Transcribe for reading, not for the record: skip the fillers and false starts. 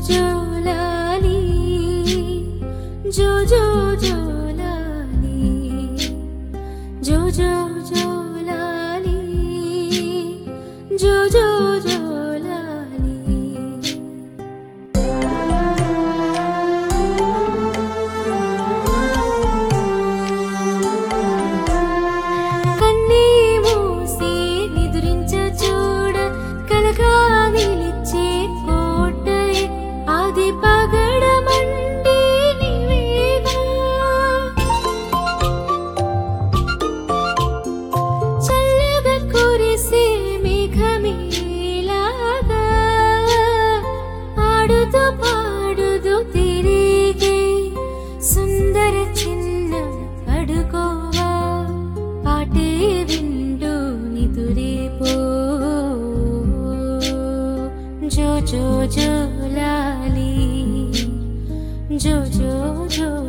జో లాలి జో జో జో లాలి జో జో జో లాలి జో జో జో లాలి కన్నీ మూసి నిదురించ చూడ కలగా నిలిచే కోటయే ఆది పగడమండి నీవేగా చల్లగా కురిసే మేఘమేలాగా ఆడుతూ పాడుతూ తిరిగే సుందర చిన్న అడుకోవా పాటే వింటూ నిదురేపో జో జో జో లాలి జో జో జో